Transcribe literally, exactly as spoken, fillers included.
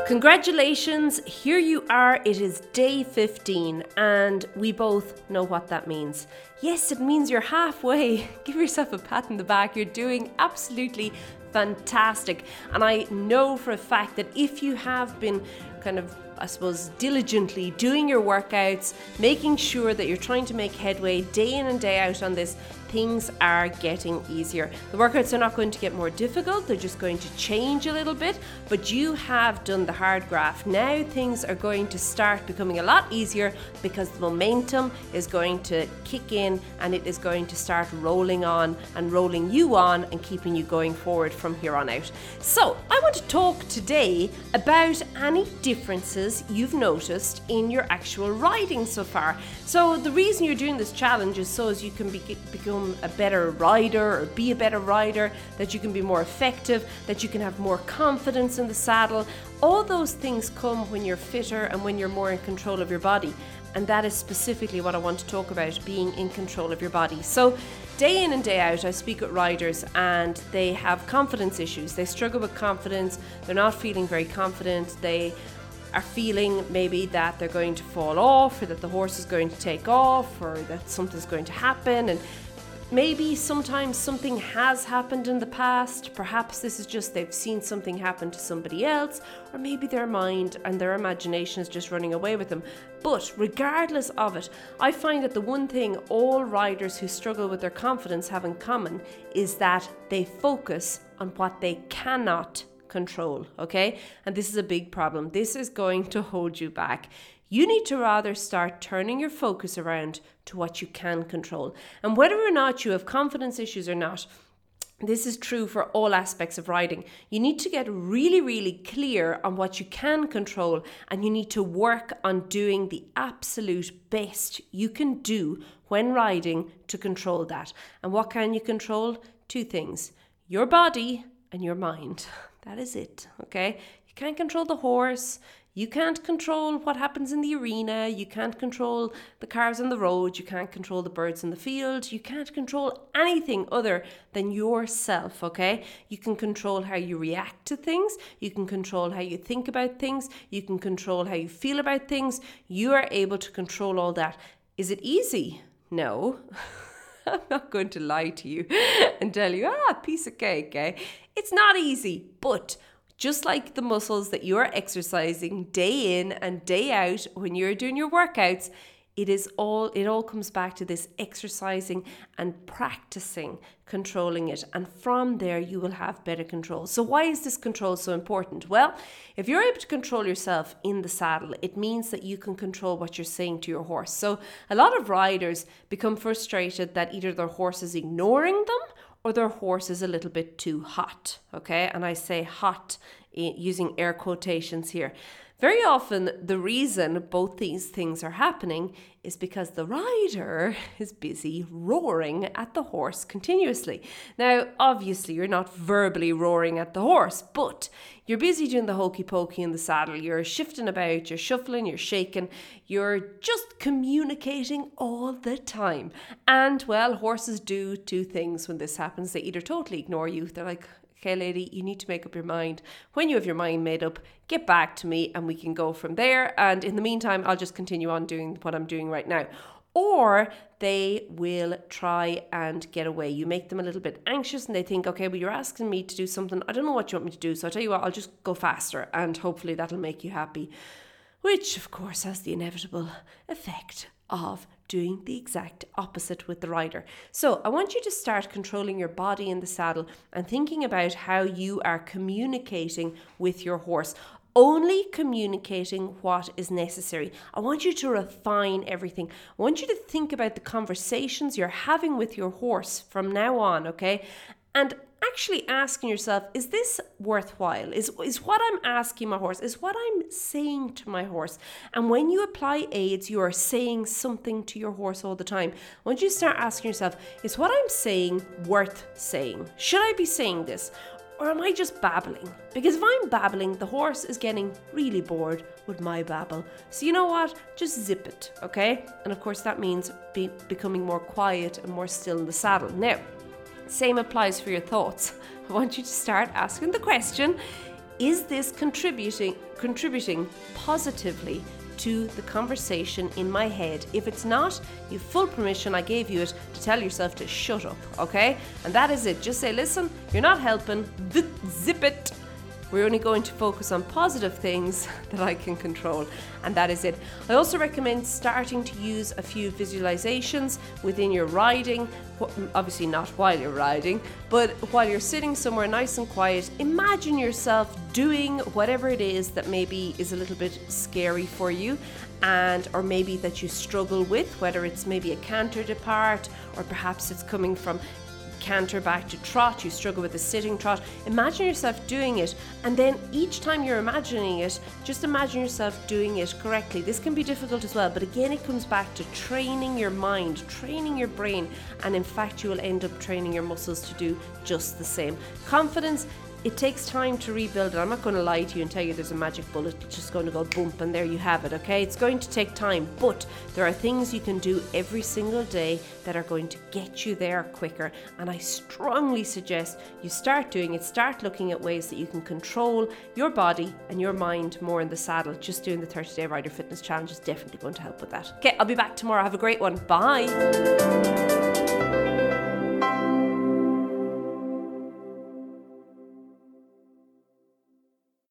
Congratulations, here you are. It is day fifteen and we both know what that means. Yes, it means you're halfway. Give yourself a pat on the back. You're doing absolutely fantastic. And I know for a fact that if you have been kind of, I suppose, diligently doing your workouts, making sure that you're trying to make headway day in and day out on this, things are getting easier. The workouts are not going to get more difficult, they're just going to change a little bit, but you have done the hard graft. Now things are going to start becoming a lot easier because the momentum is going to kick in and it is going to start rolling on and rolling you on and keeping you going forward from here on out. So I want to talk today about any differences you've noticed in your actual riding so far. So the reason you're doing this challenge is so as you can be, become a better rider or be a better rider, that you can be more effective, that you can have more confidence in the saddle. All those things come when you're fitter and when you're more in control of your body. And that is specifically what I want to talk about, being in control of your body. So day in and day out, I speak with riders and they have confidence issues. They struggle with confidence. They're not feeling very confident. They are feeling maybe that they're going to fall off, or that the horse is going to take off, or that something's going to happen. And maybe sometimes something has happened in the past. Perhaps this is just they've seen something happen to somebody else, or maybe their mind and their imagination is just running away with them. But regardless of it, I find that the one thing all riders who struggle with their confidence have in common is that they focus on what they cannot control, okay? And this is a big problem. This is going to hold you back. You need to rather start turning your focus around to what you can control. And whether or not you have confidence issues or not, this is true for all aspects of riding. You need to get really, really clear on what you can control, and you need to work on doing the absolute best you can do when riding to control that. And what can you control? Two things: your body and your mind. That is it, okay? You can't control the horse. You can't control what happens in the arena. You can't control the cars on the road. You can't control the birds in the field. You can't control anything other than yourself, okay? You can control how you react to things. You can control how you think about things. You can control how you feel about things. You are able to control all that. Is it easy? No. I'm not going to lie to you and tell you, ah, piece of cake, eh? It's not easy, but just like the muscles that you are exercising day in and day out when you're doing your workouts, it is all, it all comes back to this exercising and practicing controlling it. And from there, you will have better control. So why is this control so important? Well, if you're able to control yourself in the saddle, it means that you can control what you're saying to your horse. So a lot of riders become frustrated that either their horse is ignoring them or their horse is a little bit too hot, okay? And I say hot using air quotations here. Very often, the reason both these things are happening is because the rider is busy roaring at the horse continuously. Now, obviously, you're not verbally roaring at the horse, but you're busy doing the hokey pokey in the saddle. You're shifting about, you're shuffling, you're shaking, you're just communicating all the time. And, well, horses do two things when this happens. They either totally ignore you, they're like, okay, lady, you need to make up your mind. When you have your mind made up, get back to me and we can go from there. And in the meantime, I'll just continue on doing what I'm doing right now. Or they will try and get away. You make them a little bit anxious and they think, okay, well, you're asking me to do something. I don't know what you want me to do. So I'll tell you what, I'll just go faster and hopefully that'll make you happy. Which, of course, has the inevitable effect of doing the exact opposite with the rider. So I want you to start controlling your body in the saddle and thinking about how you are communicating with your horse. Only communicating what is necessary. I want you to refine everything. I want you to think about the conversations you're having with your horse from now on, okay? And actually asking yourself, is this worthwhile? Is, is what I'm asking my horse, is what I'm saying to my horse? And when you apply aids, you are saying something to your horse all the time. I want you to start asking yourself, is what I'm saying worth saying? Should I be saying this? Or am I just babbling? Because if I'm babbling, the horse is getting really bored with my babble. So you know what? Just zip it, okay? And of course that means be, becoming more quiet and more still in the saddle. Now, same applies for your thoughts. I want you to start asking the question, Is this contributing contributing positively to the conversation in my head? If it's not, you've full permission, I gave you it, to tell yourself to shut up, okay? And that is it. Just say, listen, you're not helping, zip it. We're only going to focus on positive things that I can control, and that is it. I also recommend starting to use a few visualizations within your riding, obviously not while you're riding, but while you're sitting somewhere nice and quiet. Imagine yourself doing whatever it is that maybe is a little bit scary for you, and or maybe that you struggle with, whether it's maybe a canter depart, or perhaps it's coming from canter back to trot, you struggle with the sitting trot. Imagine yourself doing it, and then each time you're imagining it, just imagine yourself doing it correctly. This can be difficult as well, but again, it comes back to training your mind, training your brain, and in fact you will end up training your muscles to do just the same. Confidence, it takes time to rebuild it. I'm not going to lie to you and tell you there's a magic bullet, it's just going to go bump and there you have it, okay? It's going to take time, but there are things you can do every single day that are going to get you there quicker, and I strongly suggest you start doing it. Start looking at ways that you can control your body and your mind more in the saddle. Just doing the thirty day Rider Fitness Challenge is definitely going to help with that. Okay, I'll be back tomorrow. Have a great one. Bye.